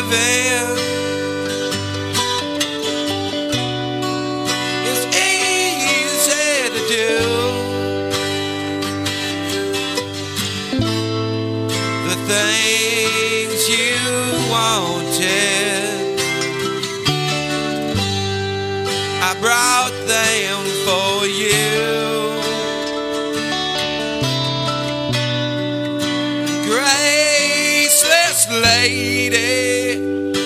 living is easy to do. The things you wanted, I brought them for you. Graceless lady,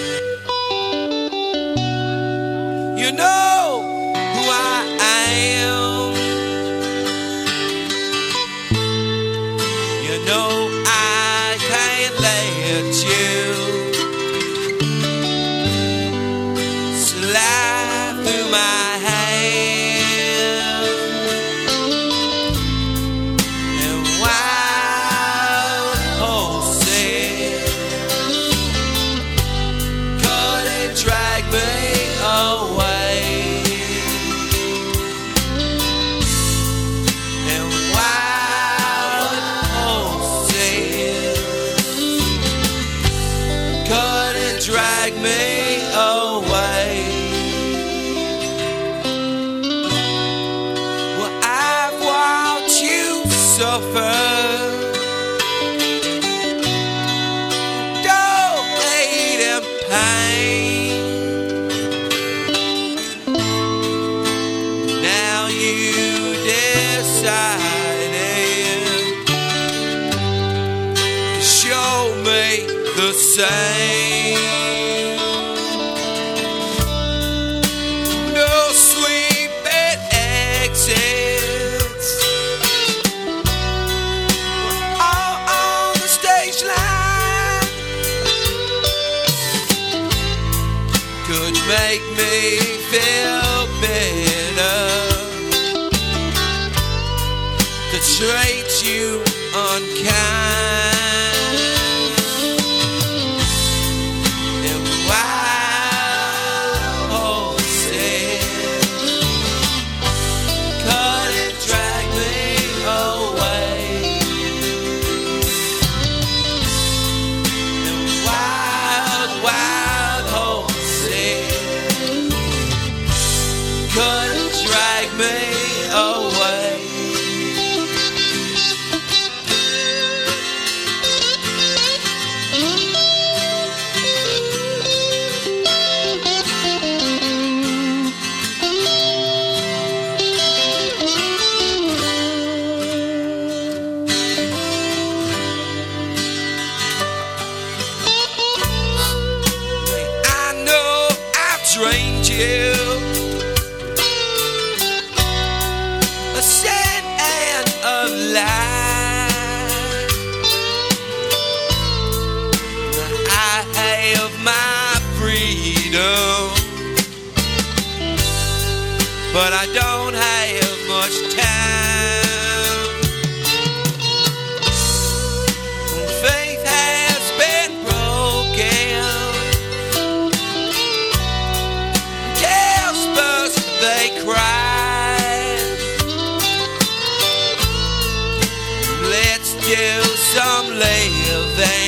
you know who I am. You know I can't let you slide through my hand. And wild horses could it drag me away. And wild horses could it drag me away. Well, I've watched you suffer. Don't hate and pain. Now you decided to show me the same. No sweet bed exits, all on the stage line, could make me feel better to treat you unkind. And wild horses could it drag me away. And wild horses could it drag me away. I know I've trained you a sin and a lie. I have my freedom, but I don't have much time. Faith has been broken, Gaspers they cry. Let's do some living